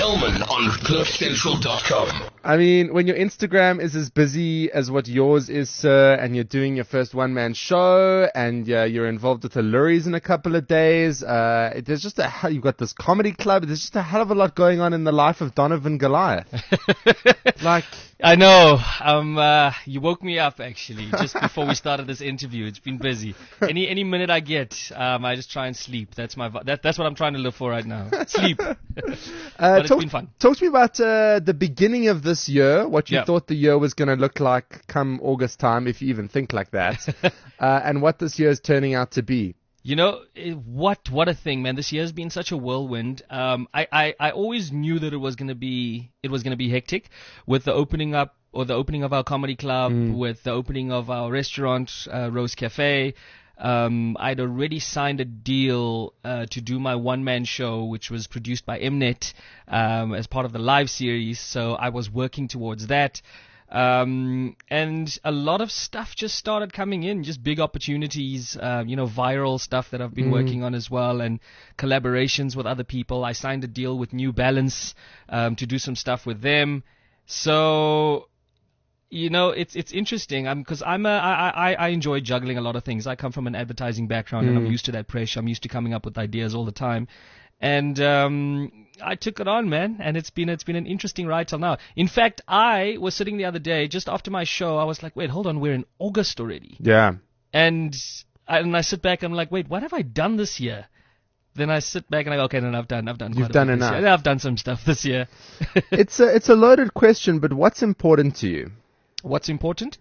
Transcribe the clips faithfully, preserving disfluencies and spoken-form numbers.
Kelman on cliff central dot com. I mean, when your Instagram is as busy as what yours is, sir, and you're doing your first one-man show, and uh, you're involved with the Luries in a couple of days, uh, it- there's just a hell, you've got this comedy club, there's just a hell of a lot going on in the life of Donovan Goliath. Like, I know. Um, uh, you woke me up actually just before we started this interview. It's been busy. Any any minute I get, um, I just try and sleep. That's my vi- that, that's what I'm trying to live for right now. Sleep. uh, But it's talk, been fun. talk to me about uh, the beginning of this year, what you Yeah. thought the year was going to look like come August time, if you even think like that, uh, and what this year is turning out to be. You know, it, what what a thing, man. This year has been such a whirlwind. Um, I, I, I always knew that it was gonna be it was gonna be hectic with the opening up or the opening of our comedy club, with the opening of our restaurant, uh, Rose Cafe. Um, I'd already signed a deal uh, to do my one-man show, which was produced by Mnet um, as part of the live series. So I was working towards that. Um, and a lot of stuff just started coming in, just big opportunities, uh, you know, viral stuff that I've been working on as well, and collaborations with other people. I signed a deal with New Balance um, to do some stuff with them. So, you know, it's it's interesting. I'm because I'm a I, I I enjoy juggling a lot of things. I come from an advertising background, and I'm used to that pressure. I'm used to coming up with ideas all the time. And um, I took it on, man, and it's been it's been an interesting ride till now. In fact, I was sitting the other day just after my show. I was like, wait, hold on, we're in August already, Yeah. and I, and I sit back and I'm like, wait, what have I done this year? Then I sit back and I go, okay, then I've done I've done You've quite a done bit this enough. year. Yeah, I've done some stuff this year. It's a, it's a loaded question, but what's important to you? What's important?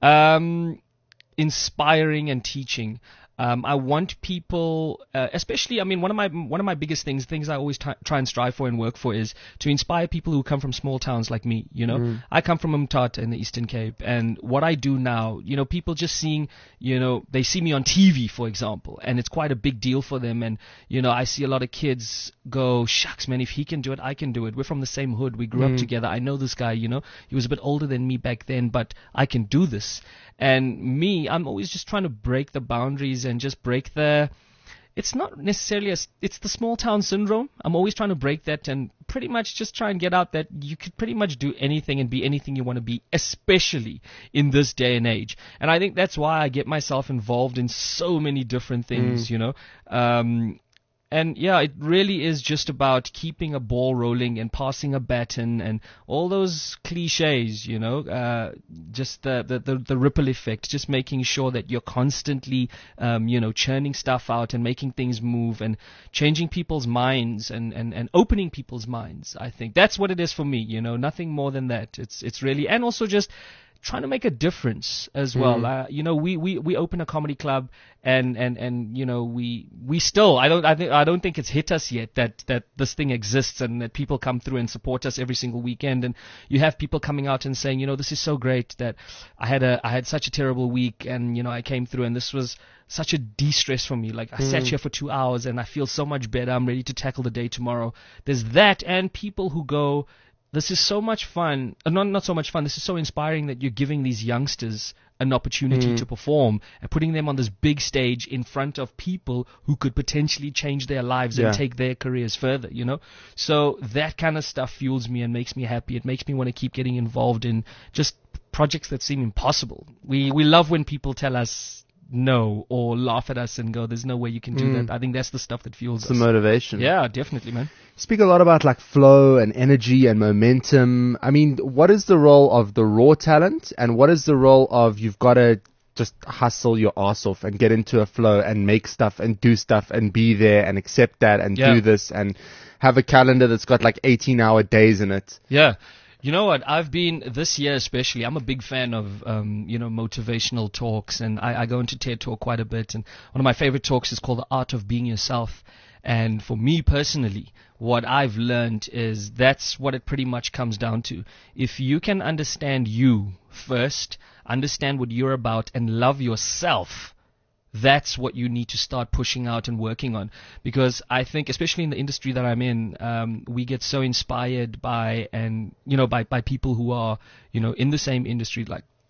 Um, inspiring and teaching. Um, I want people, uh, especially, I mean, one of my one of my biggest things, things I always t- try and strive for and work for, is to inspire people who come from small towns like me. You know, I come from Umtata in the Eastern Cape, and what I do now, you know, people just seeing, you know, they see me on T V, for example, and it's quite a big deal for them. And you know, I see a lot of kids go, shucks, man, if he can do it, I can do it. We're from the same hood, we grew up together. I know this guy. You know, he was a bit older than me back then, but I can do this. And me, I'm always just trying to break the boundaries and just break the, it's not necessarily a, it's the small town syndrome. I'm always trying to break that and pretty much just try and get out that you could pretty much do anything and be anything you want to be, especially in this day and age. And I think that's why I get myself involved in so many different things, you know. Um, And yeah, it really is just about keeping a ball rolling and passing a baton and all those cliches, you know, uh, just the, the, the, the ripple effect, just making sure that you're constantly, um, you know, churning stuff out and making things move and changing people's minds and, and, and opening people's minds. I think that's what it is for me, you know, nothing more than that. It's, it's really, and also just trying to make a difference as well. Mm. Uh, you know, we, we, we open a comedy club and, and, and, you know, we, we still, I don't, I think, I don't think it's hit us yet that, that this thing exists and that people come through and support us every single weekend. And you have people coming out and saying, you know, this is so great that I had a, I had such a terrible week and, you know, I came through and this was such a de-stress for me. Like I sat here for two hours and I feel so much better. I'm ready to tackle the day tomorrow. There's that, and people who go, this is so much fun, uh, not not so much fun, this is so inspiring that you're giving these youngsters an opportunity to perform and putting them on this big stage in front of people who could potentially change their lives Yeah. and take their careers further, you know? So that kind of stuff fuels me and makes me happy. It makes me want to keep getting involved in just projects that seem impossible. We we love when people tell us no or laugh at us and go, there's no way you can do Mm. that. I think that's the stuff that fuels It's the us. motivation. Yeah, definitely, man. Speak a lot about like flow and energy and momentum. I mean, what is the role of the raw talent and what is the role of you've got to just hustle your ass off and get into a flow and make stuff and do stuff and be there and accept that and Yeah. do this and have a calendar that's got like eighteen hour days in it. Yeah. You know what? I've been, this year especially, I'm a big fan of, um, you know, motivational talks, and I, I go into TED Talk quite a bit, and one of my favorite talks is called The Art of Being Yourself. And for me personally, what I've learned is that's what it pretty much comes down to. If you can understand you first, understand what you're about, and love yourself, that's what you need to start pushing out and working on. Because I think, especially in the industry that I'm in, um, we get so inspired by, and, you know, by, by people who are, you know, in the same industry, like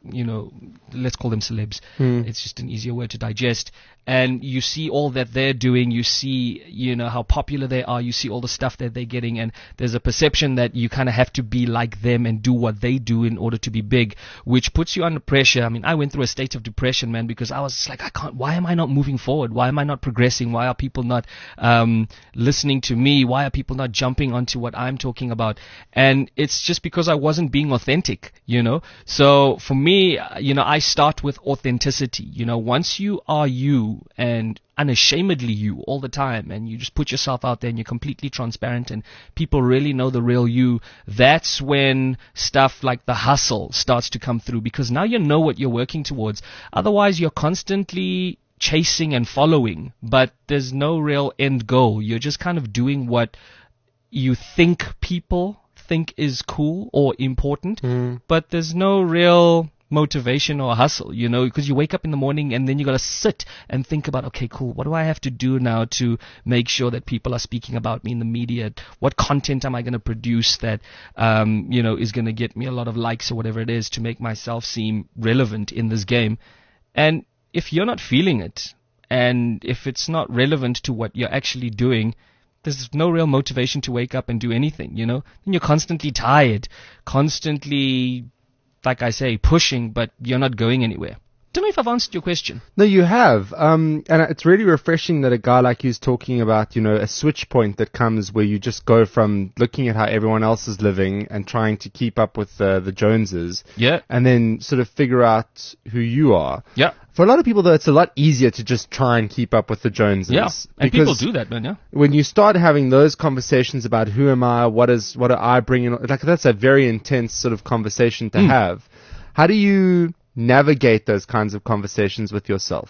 you know, let's call them celebs. It's just an easier word to digest. And you see all that they're doing. You see, you know, how popular they are. You see all the stuff that they're getting. And there's a perception that you kind of have to be like them and do what they do in order to be big, which puts you under pressure. I mean, I went through a state of depression, man, because I was just like, I can't, why am I not moving forward? Why am I not progressing? Why are people not um, listening to me? Why are people not jumping onto what I'm talking about? And it's just because I wasn't being authentic, you know? So for me, you know, I start with authenticity. You know, once you are you, and unashamedly you all the time, and you just put yourself out there and you're completely transparent and people really know the real you, that's when stuff like the hustle starts to come through, because now you know what you're working towards. Otherwise, you're constantly chasing and following, but there's no real end goal. You're just kind of doing what you think people think is cool or important, mm. but there's no real motivation or hustle, you know, because you wake up in the morning and then you got to sit and think about, okay, cool, what do I have to do now to make sure that people are speaking about me in the media? What content am I going to produce that, um, you know, is going to get me a lot of likes or whatever it is to make myself seem relevant in this game? And if you're not feeling it, and if it's not relevant to what you're actually doing, there's no real motivation to wake up and do anything, you know? And you're constantly tired, constantly, like I say, pushing, but you're not going anywhere. Don't know if I've answered your question. No, you have. Um, and it's really refreshing that a guy like you is talking about, you know, a switch point that comes where you just go from looking at how everyone else is living and trying to keep up with uh, the Joneses. Yeah. And then sort of figure out who you are. Yeah. For a lot of people, though, it's a lot easier to just try and keep up with the Joneses. Yeah, and people do that, man, yeah. When you start having those conversations about who am I, what is, what do I bring in, like that's a very intense sort of conversation to mm. have. How do you navigate those kinds of conversations with yourself?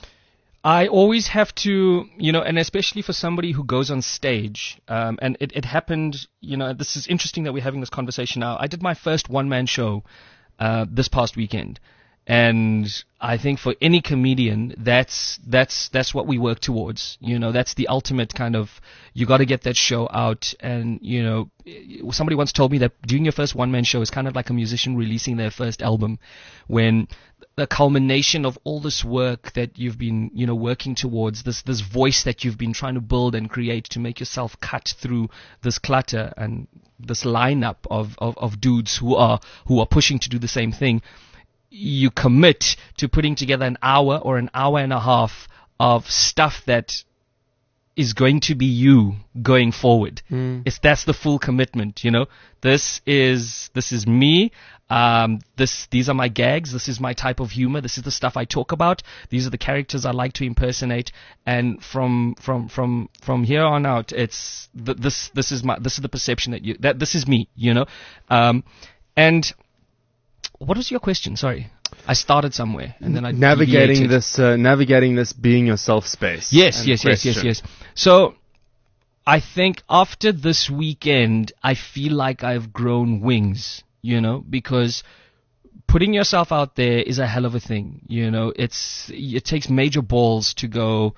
I always have to, you know, and especially for somebody who goes on stage, um, and it, it happened, you know, this is interesting that we're having this conversation now. I did my first one-man show uh, this past weekend. And I think for any comedian, that's that's that's what we work towards. You know, that's the ultimate kind of, you got to get that show out. And, you know, somebody once told me that doing your first one-man show is kind of like a musician releasing their first album, when the culmination of all this work that you've been, you know, working towards, this this voice that you've been trying to build and create to make yourself cut through this clutter and this lineup of, of, of dudes who are who are pushing to do the same thing. You commit to putting together an hour or an hour and a half of stuff that is going to be you going forward. Mm. It's, that's the full commitment, you know. This is this is me. Um, this these are my gags. This is my type of humor. This is the stuff I talk about. These are the characters I like to impersonate. And from from from from here on out, it's th- this this is my this is the perception that you that this is me, you know. Um, and what was your question? Sorry. I started somewhere and then I navigating deviated. this uh, navigating this being yourself space. Yes, yes, yes, yes, yes. So I think after this weekend, I feel like I've grown wings, you know, because putting yourself out there is a hell of a thing, you know. It's it takes major balls to go,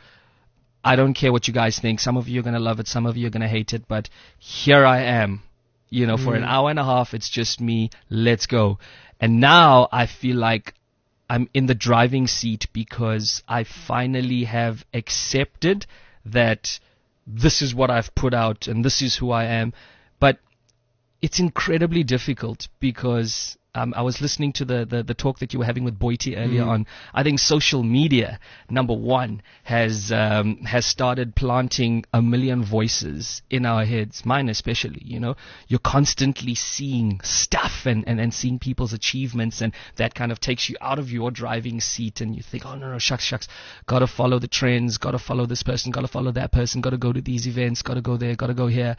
I don't care what you guys think. Some of you are going to love it, some of you are going to hate it, but here I am. You know, mm. for an hour and a half, it's just me. Let's go. And now I feel like I'm in the driving seat because I finally have accepted that this is what I've put out and this is who I am. But it's incredibly difficult because um, I was listening to the, the, the talk that you were having with Boiti earlier mm. on. I think social media, number one, has um, has started planting a million voices in our heads, mine especially, you know. You're constantly seeing stuff and, and, and seeing people's achievements, and that kind of takes you out of your driving seat and you think, oh, no, no, shucks, shucks, got to follow the trends, got to follow this person, got to follow that person, got to go to these events, got to go there, got to go here.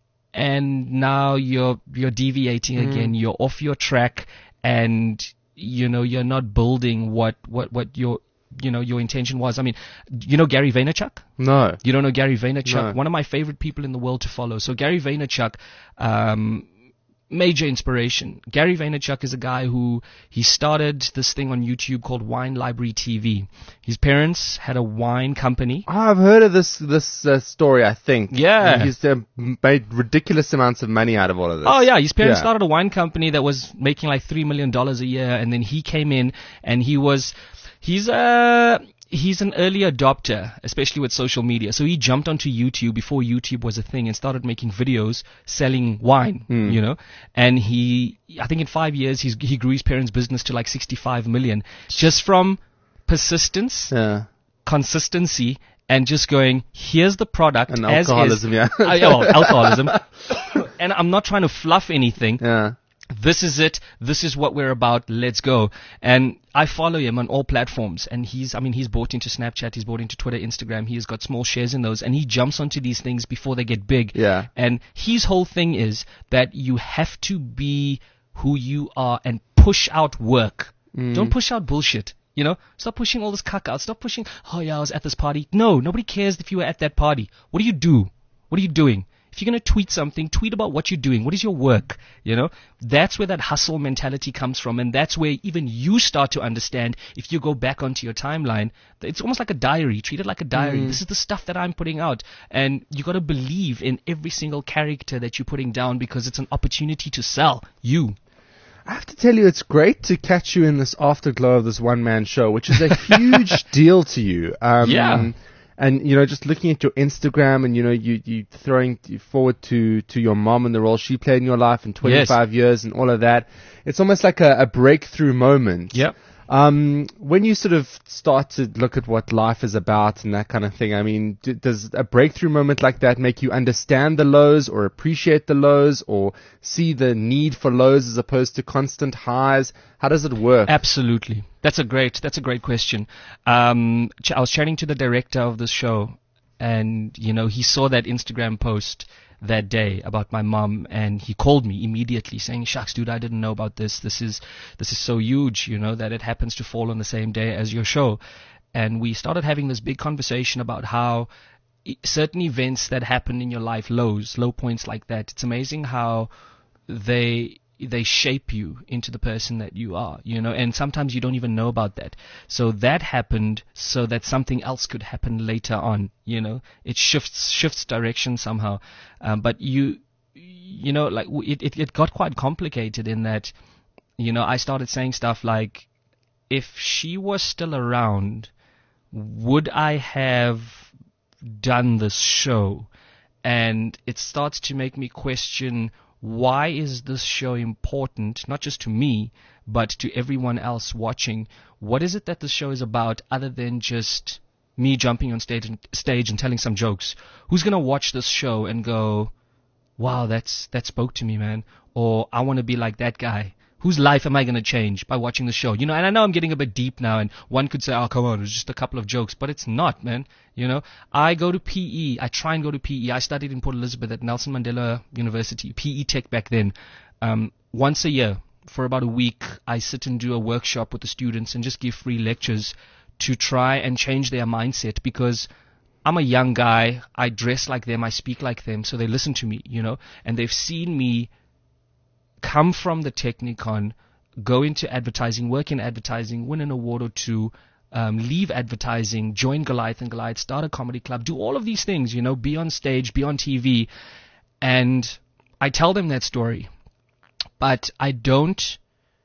And now you're you're deviating mm. again. You're off your track, and you know you're not building what what what your you know your intention was. I mean, you know Gary Vaynerchuk? No. You don't know Gary Vaynerchuk? No. One of my favorite people in the world to follow. So Gary Vaynerchuk, um, major inspiration. Gary Vaynerchuk is a guy who, he started this thing on YouTube called Wine Library T V. His parents had a wine company. Oh, I've heard of this this uh, story, I think. Yeah. And he's uh, made ridiculous amounts of money out of all of this. Oh yeah, his parents Yeah. started a wine company that was making like three million dollars a year, and then he came in and he was, he's a, he's an early adopter, especially with social media. So he jumped onto YouTube before YouTube was a thing and started making videos selling wine, you know. And he, I think in five years, he's, he grew his parents' business to like sixty-five million just from persistence, Yeah. consistency, and just going, here's the product And as alcoholism, is. yeah. Uh, yeah, well, alcoholism. And I'm not trying to fluff anything. Yeah. This is it. This is what we're about. Let's go. And I follow him on all platforms. And he's, I mean, he's bought into Snapchat. He's bought into Twitter, Instagram. He has got small shares in those. And he jumps onto these things before they get big. Yeah. And his whole thing is that you have to be who you are and push out work. Don't push out bullshit. You know, stop pushing all this cuck out. Stop pushing, oh yeah, I was at this party. No, nobody cares if you were at that party. What do you do? What are you doing? If you're going to tweet something, tweet about what you're doing. What is your work? You know, that's where that hustle mentality comes from. And that's where even you start to understand, if you go back onto your timeline, that it's almost like a diary. Treat it like a diary. This is the stuff that I'm putting out. And you got to believe in every single character that you're putting down, because it's an opportunity to sell you. I have to tell you, it's great to catch you in this afterglow of this one-man show, which is a huge deal to you. Um, Yeah. And, you know, just looking at your Instagram and, you know, you, you throwing forward to, to your mom and the role she played in your life in twenty-five years and all of that. It's almost like a, a breakthrough moment. Yep. Um, when you sort of start to look at what life is about and that kind of thing, I mean, d- does a breakthrough moment like that make you understand the lows or appreciate the lows or see the need for lows as opposed to constant highs? How does it work? Absolutely. That's a great, that's a great question. Um, ch- I was chatting to the director of the show, and, you know, he saw that Instagram post that day about my mom, and he called me immediately saying, shucks, dude, I didn't know about this. This is, this is so huge, you know, that it happens to fall on the same day as your show. And we started having this big conversation about how i- certain events that happen in your life, lows, low points like that, it's amazing how they, they shape you into the person that you are, you know, and sometimes you don't even know about that. So that happened so that something else could happen later on, you know. It shifts shifts direction somehow. Um, but you, you know, like w- it, it, it got quite complicated in that, you know, I started saying stuff like, if she was still around, would I have done this show? And it starts to make me question, why is this show important, not just to me, but to everyone else watching? What is it that the show is about other than just me jumping on stage and, stage and telling some jokes? Who's going to watch this show and go, wow, that's that spoke to me, man, or I want to be like that guy? Whose life am I going to change by watching the show? You know, and I know I'm getting a bit deep now, and one could say, oh, come on, it was just a couple of jokes, but it's not, man. You know, I go to P E. I try and go to P E. I studied in Port Elizabeth at Nelson Mandela University, P E Tech back then. Um, once a year, for about a week, I sit and do a workshop with the students and just give free lectures to try and change their mindset, because I'm a young guy. I dress like them. I speak like them. So they listen to me, you know, and they've seen me come from the Technicon, go into advertising, work in advertising, win an award or two, um, leave advertising, join Goliath and Goliath, start a comedy club, do all of these things, you know, be on stage, be on T V. And I tell them that story, but I don't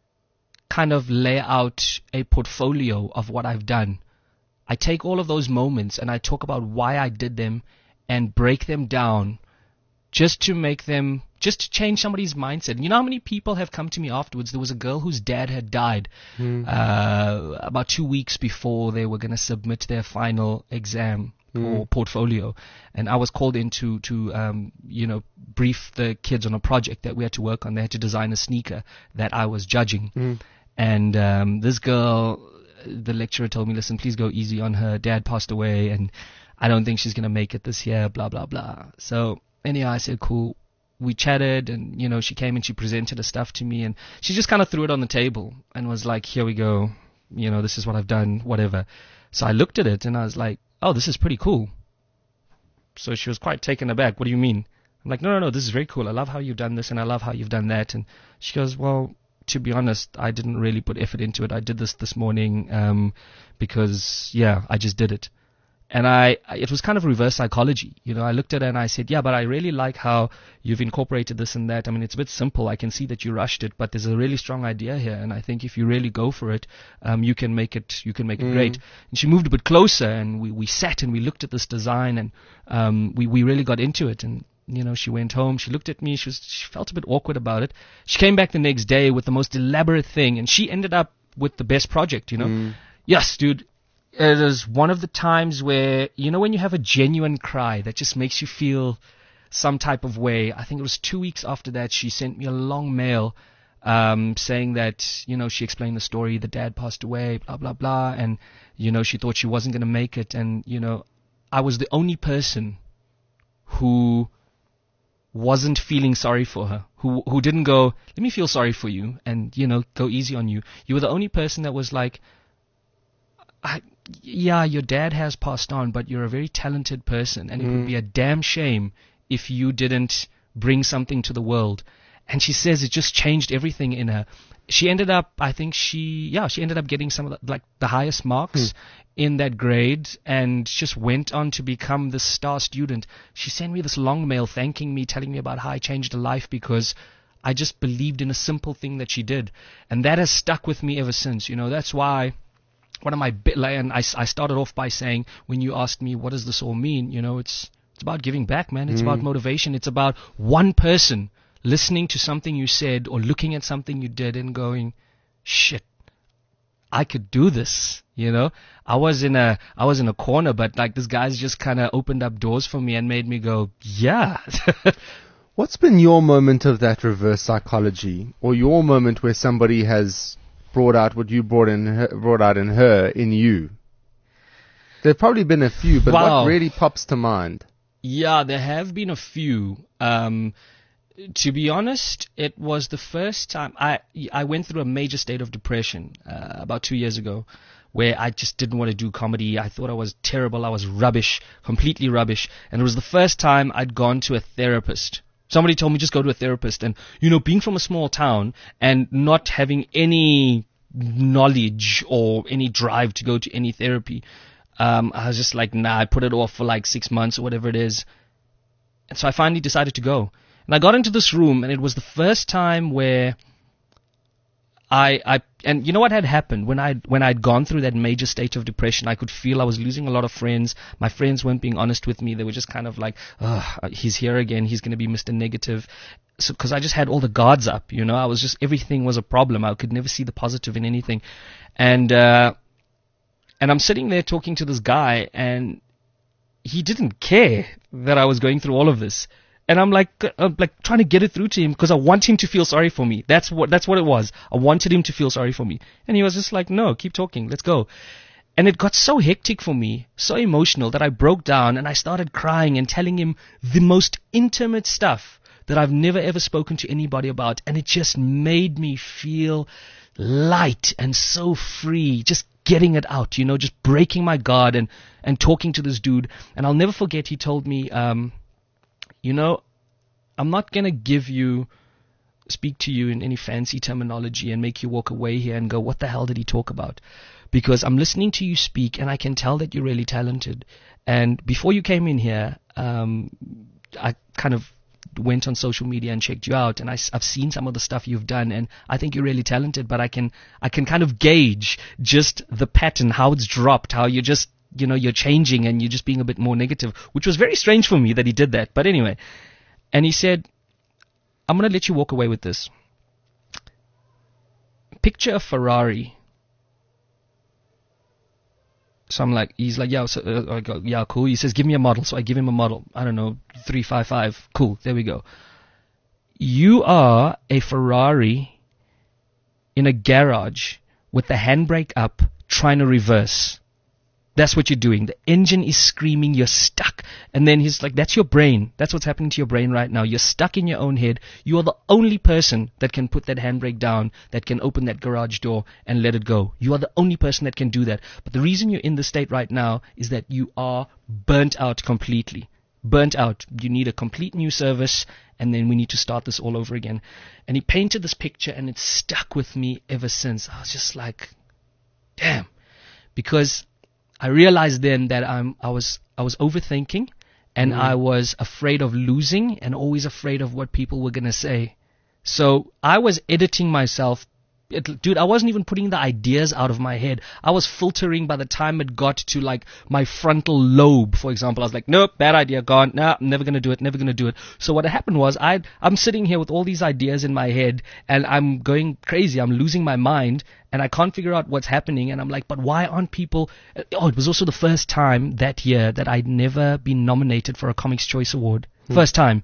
kind of lay out a portfolio of what I've done. I take all of those moments and I talk about why I did them and break them down just to make them, just to change somebody's mindset. You know how many people have come to me afterwards? There was a girl whose dad had died mm. uh, about two weeks before they were going to submit their final exam mm. or portfolio. And I was called in to, to um, you know, brief the kids on a project that we had to work on. They had to design a sneaker that I was judging. Mm. And um, this girl, the lecturer told me, listen, please go easy on her. Dad passed away, and I don't think she's going to make it this year, blah, blah, blah. So anyhow, I said, cool. We chatted, and, you know, she came and she presented her stuff to me, and she just kind of threw it on the table and was like, here we go. You know, this is what I've done, whatever. So I looked at it, and I was like, oh, this is pretty cool. So she was quite taken aback. What do you mean? I'm like, no, no, no, this is very cool. I love how you've done this, and I love how you've done that. And she goes, well, to be honest, I didn't really put effort into it. I did this this morning um, because, yeah, I just did it. And I, it was kind of reverse psychology. You know, I looked at it and I said, yeah, but I really like how you've incorporated this and that. I mean, it's a bit simple. I can see that you rushed it, but there's a really strong idea here. And I think if you really go for it, um, you can make it, you can make it Mm. great. And she moved a bit closer, and we, we sat and we looked at this design, and um, we, we really got into it. And, you know, she went home, she looked at me, she was, she felt a bit awkward about it. She came back the next day with the most elaborate thing, and she ended up with the best project, you know. Mm. Yes, dude. It is one of the times where, you know, when you have a genuine cry that just makes you feel some type of way. I think it was two weeks after that, she sent me a long mail um, saying that, you know, she explained the story, the dad passed away, blah, blah, blah, and, you know, she thought she wasn't going to make it. And, you know, I was the only person who wasn't feeling sorry for her, who who didn't go, let me feel sorry for you and, you know, go easy on you. You were the only person that was like, I, yeah, your dad has passed on, but you're a very talented person, and it would be a damn shame if you didn't bring something to the world. And she says it just changed everything in her. She ended up, I think she, yeah, she ended up getting some of the, like the highest marks in that grade, and just went on to become the star student. She sent me this long mail thanking me, telling me about how I changed her life because I just believed in a simple thing that she did. And that has stuck with me ever since. You know, that's why one of my bit, and I, I started off by saying, when you asked me what does this all mean, you know, it's it's about giving back, man. It's Mm. about motivation. It's about one person listening to something you said or looking at something you did and going, shit, I could do this. You know, I was in a I was in a corner, but like this guy's just kind of opened up doors for me and made me go, yeah. What's been your moment of that reverse psychology, or your moment where somebody has brought out what you brought in her, brought out in her in you? There've probably been a few, but Wow. what really pops to mind? Yeah, there have been a few. Um, to be honest, it was the first time I I went through a major state of depression uh, about two years ago, where I just didn't want to do comedy. I thought I was terrible. I was rubbish, completely rubbish. And it was the first time I'd gone to a therapist. Somebody told me just go to a therapist. And, you know, being from a small town and not having any knowledge or any drive to go to any therapy, um, I was just like, nah, I put it off for like six months or whatever it is. And so I finally decided to go. And I got into this room, and it was the first time where I, I, and you know what had happened when I, when I'd gone through that major state of depression, I could feel I was losing a lot of friends. My friends weren't being honest with me. They were just kind of like, oh, he's here again. He's going to be Mister Negative. So, cause I just had all the guards up, you know, I was just, everything was a problem. I could never see the positive in anything. And, uh, and I'm sitting there talking to this guy, and he didn't care that I was going through all of this. And I'm like, uh, like trying to get it through to him because I want him to feel sorry for me. That's what, that's what it was. I wanted him to feel sorry for me. And he was just like, no, keep talking. Let's go. And it got so hectic for me, so emotional, that I broke down and I started crying and telling him the most intimate stuff that I've never ever spoken to anybody about. And it just made me feel light and so free, just getting it out, you know, just breaking my guard and, and talking to this dude. And I'll never forget, he told me, um, you know, I'm not going to give you, speak to you in any fancy terminology and make you walk away here and go, what the hell did he talk about? Because I'm listening to you speak and I can tell that you're really talented. And before you came in here, um, I kind of went on social media and checked you out, and I, have seen some of the stuff you've done, and I think you're really talented, but I can, I can kind of gauge just the pattern, how it's dropped, how you're just, you know, you're changing and you're just being a bit more negative, which was very strange for me that he did that. But anyway, and he said, I'm going to let you walk away with this. Picture a Ferrari. So I'm like, he's like, yeah, so, uh, I go, yeah, cool. He says, give me a model. So I give him a model. I don't know, three five five. Cool. There we go. You are a Ferrari in a garage with the handbrake up, trying to reverse. That's what you're doing. The engine is screaming, you're stuck. And then he's like, that's your brain. That's what's happening to your brain right now. You're stuck in your own head. You are the only person that can put that handbrake down, that can open that garage door and let it go. You are the only person that can do that. But the reason you're in this state right now is that you are burnt out completely. burnt out. You need a complete new service, and then we need to start this all over again. And he painted this picture, and it's stuck with me ever since. I was just like, damn. Because I realized then that I'm, I was, I was overthinking, and mm. I was afraid of losing, and always afraid of what people were going to say. So I was editing myself. It, dude, I wasn't even putting the ideas out of my head. I was filtering by the time it got to like my frontal lobe, for example. I was like, nope, bad idea, gone. Nah, I'm never going to do it, never going to do it. So what happened was I, I'm sitting here with all these ideas in my head, and I'm going crazy. I'm losing my mind, and I can't figure out what's happening. And I'm like, but why aren't people... Oh, it was also the first time that year that I'd never been nominated for a Comics Choice Award. Hmm. First time.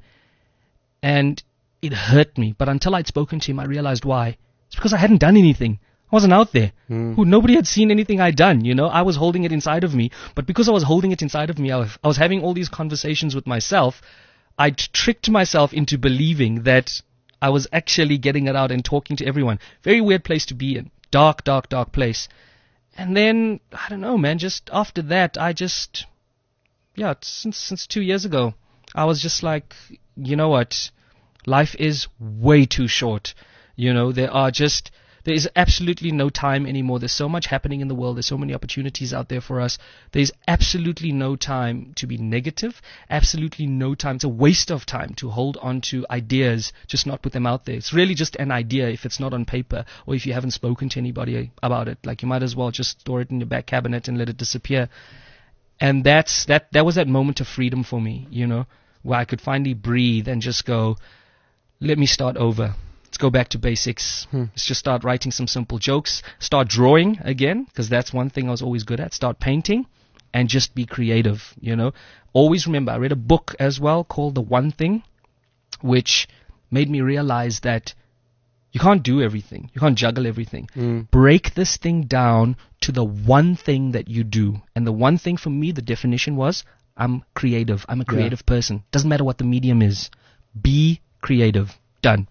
And it hurt me. But until I'd spoken to him, I realized why. It's because I hadn't done anything. I wasn't out there. Mm. Who, nobody had seen anything I'd done, you know. I was holding it inside of me. But because I was holding it inside of me, I was, I was having all these conversations with myself. I tricked myself into believing that I was actually getting it out and talking to everyone. Very weird place to be in. Dark, dark, dark place. And then, I don't know, man, just after that, I just, yeah, since since two years ago, I was just like, you know what, life is way too short. You know, there are just, there is absolutely no time anymore. There's so much happening in the world. There's so many opportunities out there for us. There's absolutely no time to be negative. Absolutely no time. It's a waste of time to hold on to ideas, just not put them out there. It's really just an idea if it's not on paper or if you haven't spoken to anybody about it. Like, you might as well just store it in your back cabinet and let it disappear. And that's, that, that was that moment of freedom for me, you know, where I could finally breathe and just go, let me start over. Let's go back to basics. Hmm. Let's just start writing some simple jokes. Start drawing again, because that's one thing I was always good at. Start painting and just be creative, you know. Always remember, I read a book as well called The One Thing, which made me realize that you can't do everything. You can't juggle everything. Hmm. Break this thing down to the one thing that you do. And the one thing for me, the definition was, I'm creative. I'm a creative yeah. person. Doesn't matter what the medium is. Be creative. Done.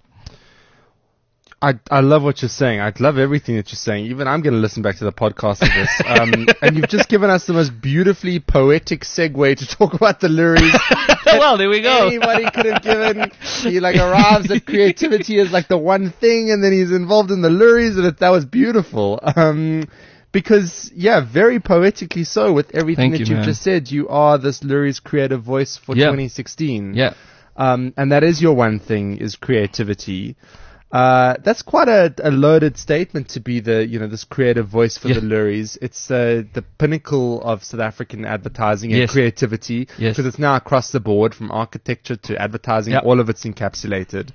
I, I love what you're saying. I love everything that you're saying. Even I'm going to listen back to the podcast of this. Um, and you've just given us the most beautifully poetic segue to talk about the Luries. Well, there we go. Anybody could have given. He like arrives at creativity as like the one thing, and then he's involved in the Luries, and it, that was beautiful. Um, because yeah, very poetically so with everything Thank that you, you've man. just said. You are this Luries creative voice for yep. twenty sixteen. Yeah. Um, and that is your one thing, is creativity. Uh, that's quite a, a loaded statement to be the, you know, this creative voice for yeah. the Luries. It's uh, the pinnacle of South African advertising and yes. creativity, because yes. it's now across the board from architecture to advertising. Yep. All of it's encapsulated.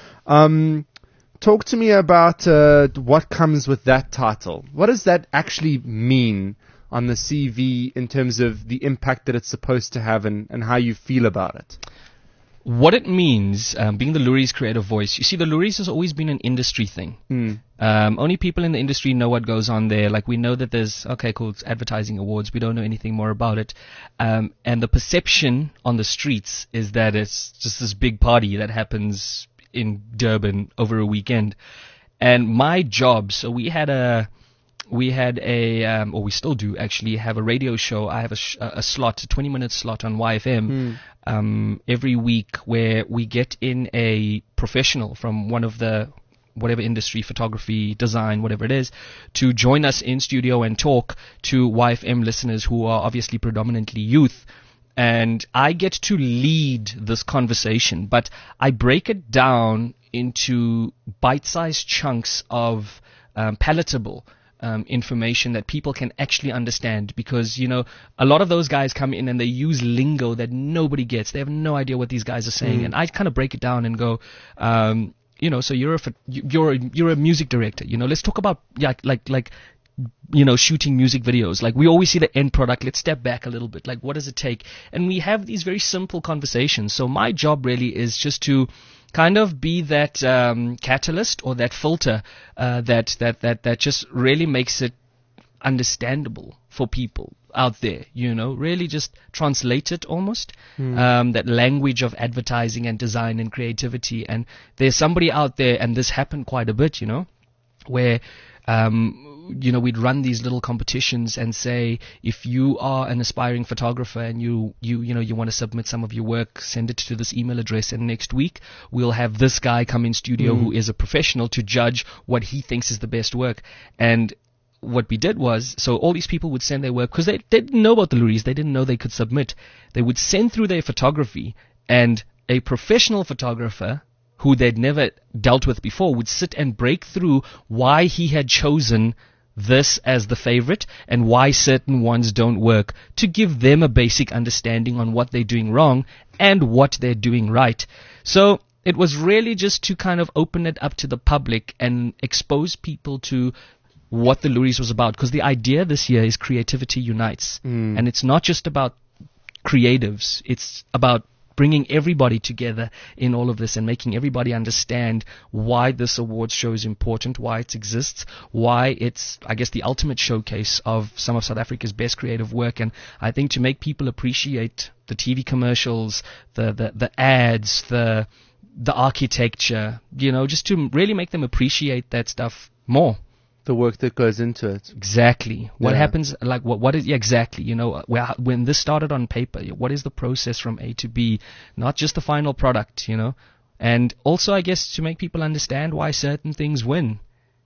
Um, talk to me about uh, what comes with that title. What does that actually mean on the C V in terms of the impact that it's supposed to have and, and how you feel about it? What it means, um, being the Luries creative voice, you see, the Luries has always been an industry thing. Mm. Um, only people in the industry know what goes on there. Like, we know that there's, okay, cool, it's advertising awards. We don't know anything more about it. Um, and the perception on the streets is that it's just this big party that happens in Durban over a weekend. And my job, so we had a... We had a, um, or we still do actually, have a radio show. I have a, sh- a slot, a twenty-minute slot on Y F M mm. um, every week, where we get in a professional from one of the, whatever industry, photography, design, whatever it is, to join us in studio and talk to Y F M listeners who are obviously predominantly youth. And I get to lead this conversation, but I break it down into bite-sized chunks of um, palatable Um, information that people can actually understand, because, you know, a lot of those guys come in and they use lingo that nobody gets. They have no idea what these guys are saying. Mm. And I kind of break it down and go, um, you know, so you're a, you're a, you're a music director, you know, let's talk about, yeah, like, like, you know, shooting music videos. Like, we always see the end product. Let's step back a little bit. Like, what does it take? And we have these very simple conversations. So my job really is just to kind of be that um, catalyst or that filter uh, that, that, that, that just really makes it understandable for people out there, you know, really just translate it almost, mm. um, that language of advertising and design and creativity. And there's somebody out there, and this happened quite a bit, you know, where um, you know, we'd run these little competitions and say, if you are an aspiring photographer and you, you, you know, you want to submit some of your work, send it to this email address, and next week we'll have this guy come in studio Mm. who is a professional to judge what he thinks is the best work. And what we did was, so all these people would send their work because they, they didn't know about the Loeries. They didn't know they could submit. They would send through their photography, and a professional photographer who they'd never dealt with before would sit and break through why he had chosen this as the favorite and why certain ones don't work, to give them a basic understanding on what they're doing wrong and what they're doing right. So it was really just to kind of open it up to the public and expose people to what the Loeries was about, because the idea this year is creativity unites. Mm. And it's not just about creatives, it's about bringing everybody together in all of this and making everybody understand why this awards show is important, why it exists, why it's, I guess, the ultimate showcase of some of South Africa's best creative work. And I think to make people appreciate the T V commercials, the, the, the ads, the, the architecture, you know, just to really make them appreciate that stuff more. The work that goes into it. Exactly. What Yeah. happens, like, what, what is, yeah, exactly, you know, where, when this started on paper, what is the process from A to B, not just the final product, you know? And also, I guess, to make people understand why certain things win.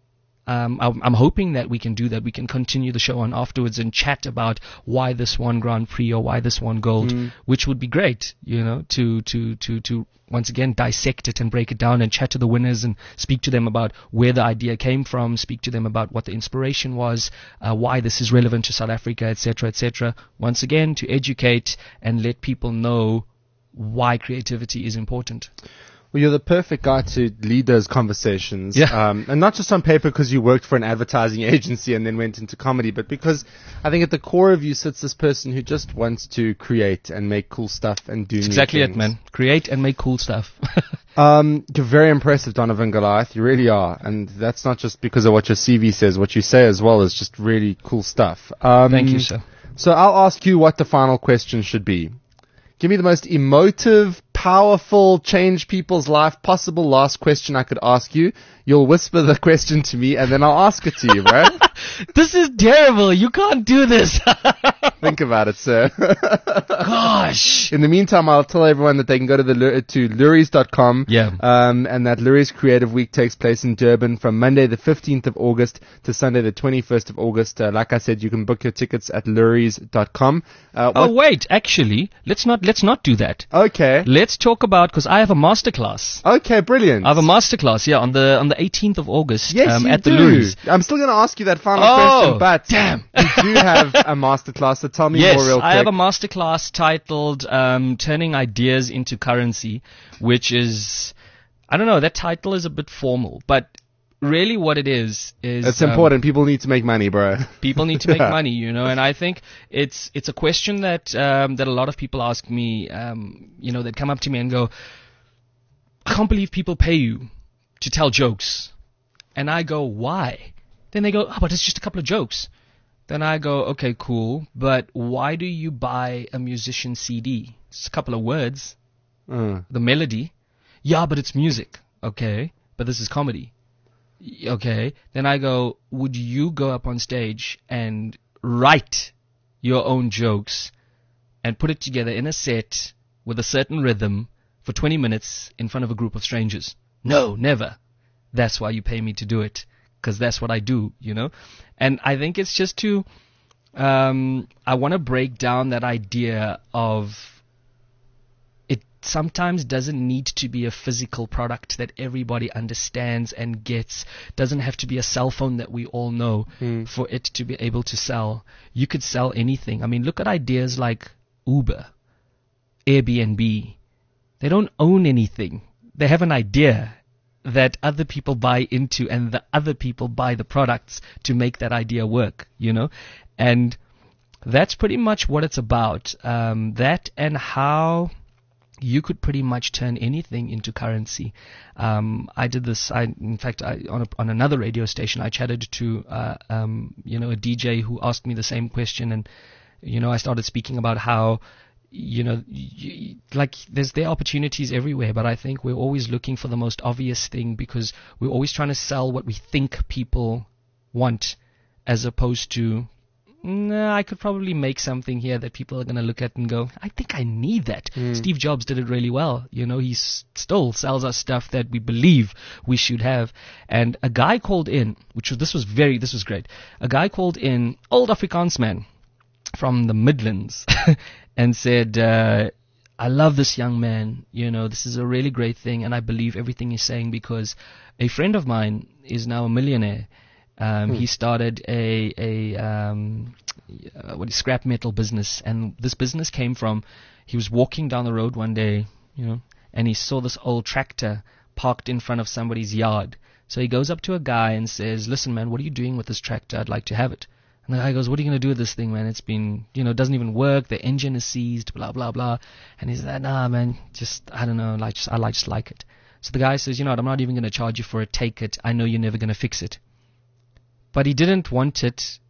Um, I'm, I'm hoping that we can do that. We can continue the show on afterwards and chat about why this one Grand Prix or why this one gold, Mm. which would be great, you know, to, to, to, to once again dissect it and break it down and chat to the winners and speak to them about where the idea came from, speak to them about what the inspiration was, uh, why this is relevant to South Africa, et cetera, et cetera. Once again, to educate and let people know why creativity is important. Well, you're the perfect guy to lead those conversations. Yeah. Um, and not just on paper because you worked for an advertising agency and then went into comedy, but because I think at the core of you sits this person who just wants to create and make cool stuff and do That's new exactly things. it, man. Create and make cool stuff. Um, you're very impressive, Donovan Goliath. You really are. And that's not just because of what your C V says. What you say as well is just really cool stuff. Um, Thank you, sir. So I'll ask you what the final question should be. Give me the most emotive, powerful, change people's life possible last question I could ask you. You'll whisper the question to me and then I'll ask it to you, bro. This is terrible. You can't do this. Think about it, sir. Gosh. In the meantime, I'll tell everyone that they can go to the Lu- to Loeries dot com. Yeah. Um, and that Loeries Creative Week takes place in Durban from Monday the fifteenth of August to Sunday the twenty-first of August. Uh, like I said, you can book your tickets at Loeries dot com. Uh, Oh what- wait, actually, let's not let's not do that. okay. Let's talk about, because I have a masterclass. Okay, brilliant. I have a masterclass, yeah, on the on the eighteenth of August. Yes, um, you at the do. Loeries. I'm still going to ask you that final Oh, question, but damn. you do have a masterclass, so tell me Yes, more real quick. I have a masterclass titled um, "Turning Ideas into Currency," which is, I don't know, that title is a bit formal, but really what it is is It's um, important. People need to make money, bro. People need to make Yeah. money, you know, and I think it's it's a question that um, that a lot of people ask me. Um, you know, that come up to me and go, "I can't believe people pay you to tell jokes," and I go, "Why?" Then they go, "Oh, but it's just a couple of jokes." Then I go, "Okay, cool, but why do you buy a musician C D? It's a couple of words, Uh, the melody. Yeah, but it's music. Okay, but this is comedy. Y- Okay." Then I go, "Would you go up on stage and write your own jokes and put it together in a set with a certain rhythm for twenty minutes in front of a group of strangers?" No, never. That's why you pay me to do it, because that's what I do, you know? And I think it's just to, um, I want to break down that idea of it sometimes doesn't need to be a physical product that everybody understands and gets. Doesn't have to be a cell phone that we all know Hmm. for it to be able to sell. You could sell anything. I mean, look at ideas like Uber, Airbnb. They don't own anything. They have an idea that other people buy into, and the other people buy the products to make that idea work, you know? And that's pretty much what it's about. Um, that and how you could pretty much turn anything into currency. Um, I did this. I, in fact, I, on a, on another radio station, I chatted to uh, um, you know, a D J who asked me the same question, and you know, I started speaking about how, you know, y- like there's there are opportunities everywhere, but I think we're always looking for the most obvious thing because we're always trying to sell what we think people want. as opposed to, nah, I could probably make something here that people are going to look at and go, I think I need that. Mm. Steve Jobs did it really well. You know, he s- still sells us stuff that we believe we should have. And a guy called in, which was, this was very, this was great. A guy called in, old Afrikaans man from the Midlands, and said, uh, I love this young man. You know, this is a really great thing, and I believe everything he's saying because a friend of mine is now a millionaire. Um, hmm. He started a a um, uh, what is scrap metal business, and this business came from he was walking down the road one day, you know, and he saw this old tractor parked in front of somebody's yard. So he goes up to a guy and says, "Listen, man, what are you doing with this tractor? I'd like to have it." And the guy goes, "What are you going to do with this thing, man? It's been, you know, it doesn't even work. The engine is seized, blah, blah, blah." And he's like, "Nah, man, just, I don't know, like, just, I like, just like it." So the guy says, "You know what, I'm not even going to charge you for it. Take it. I know you're never going to fix it." But he didn't want it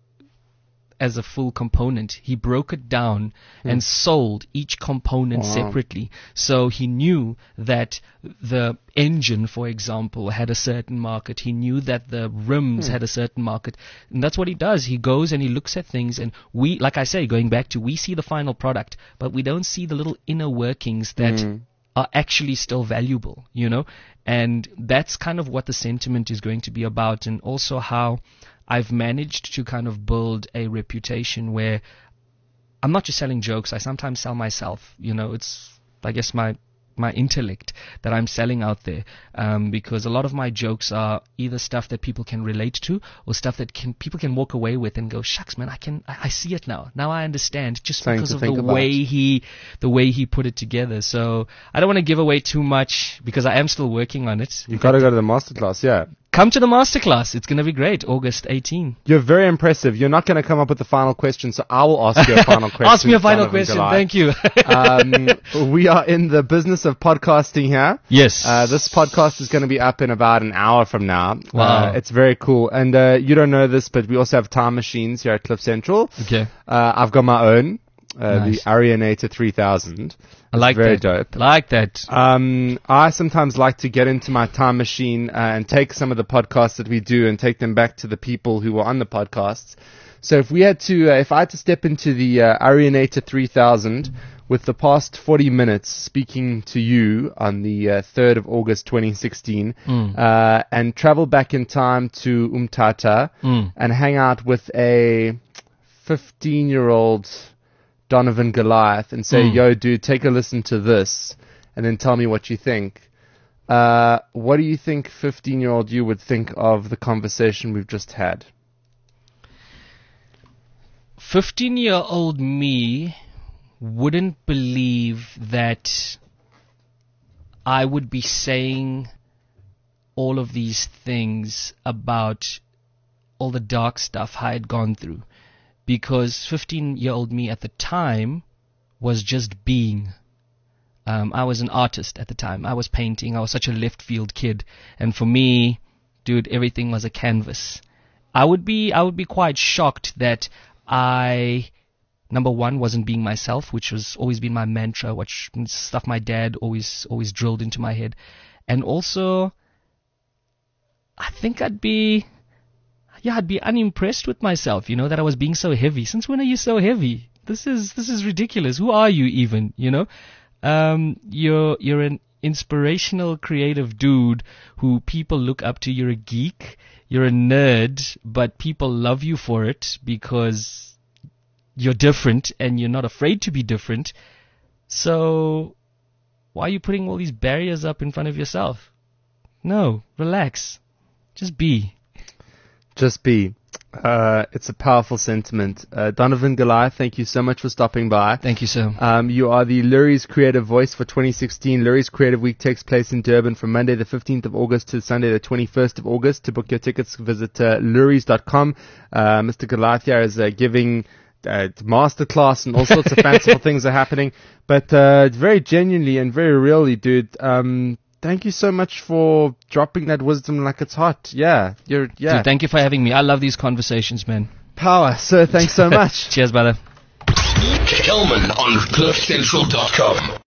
as a full component. He broke it down mm. and sold each component wow. separately. So he knew that the engine, for example, had a certain market. He knew that the rims mm. had a certain market. And that's what he does. He goes and he looks at things, and we, like I say, going back to, we see the final product, but we don't see the little inner workings that mm. are actually still valuable, you know? And that's kind of what the sentiment is going to be about, and also how I've managed to kind of build a reputation where I'm not just selling jokes. I sometimes sell myself. You know, it's, I guess, my my intellect that I'm selling out there, um, because a lot of my jokes are either stuff that people can relate to or stuff that can people can walk away with and go, "Shucks, man, I can I, I see it now. Now I understand," just Something because of the the way he the way he put it together. So I don't want to give away too much because I am still working on it. You've got to go to the masterclass, yeah. Come to the masterclass. It's going to be great. August eighteenth. You're very impressive. You're not going to come up with the final question, so I will ask you a final question. Ask me a final question. Thank you. um, we are in the business of podcasting here. Yes. Uh, this podcast is going to be up in about an hour from now. Wow. Uh, it's very cool. And uh, you don't know this, but we also have time machines here at Cliff Central. Okay. Uh, I've got my own. Uh, Nice. The Arianator three thousand. I like very that. dope. Like that. Um, I sometimes like to get into my time machine uh, and take some of the podcasts that we do and take them back to the people who were on the podcasts. So if we had to, uh, if I had to step into the uh, Arianator three thousand with the past forty minutes speaking to you on the uh, third of August twenty sixteen, Mm. uh, and travel back in time to Umtata Mm. and hang out with a fifteen-year-old Donovan Goliath and say, Mm. "Yo, dude, take a listen to this and then tell me what you think." Uh, what do you think fifteen-year-old you would think of the conversation we've just had? fifteen-year-old me wouldn't believe that I would be saying all of these things about all the dark stuff I had gone through. Because fifteen-year-old me at the time was just being. Um, I was an artist at the time. I was painting. I was such a left field kid. And for me, dude, everything was a canvas. I would be, I would be quite shocked that I, number one, wasn't being myself, which was always been my mantra, which stuff my dad always, always drilled into my head. And also, I think I'd be, yeah, I'd be unimpressed with myself, you know, that I was being so heavy. Since when are you so heavy? This is, this is ridiculous. Who are you even, you know? Um, you're, you're an inspirational, creative dude who people look up to. You're a geek. You're a nerd, but people love you for it because you're different and you're not afraid to be different. So why are you putting all these barriers up in front of yourself? No, relax. Just be. Just be. Uh, it's a powerful sentiment. Uh, Donovan Goliath, thank you so much for stopping by. Thank you, sir. Um, you are the Lurie's Creative Voice for twenty sixteen. Lurie's Creative Week takes place in Durban from Monday the fifteenth of August to Sunday the twenty-first of August. To book your tickets, visit uh, luries dot com. Uh, Mister Goliath here is uh, giving uh, masterclass and all sorts of fanciful things are happening. But uh, very genuinely and very really, dude, um, thank you so much for dropping that wisdom like it's hot. Yeah, you're, yeah. Dude, thank you for having me. I love these conversations, man. Power. Sir, thanks so much. Cheers, brother. Kelman on cliff central dot com.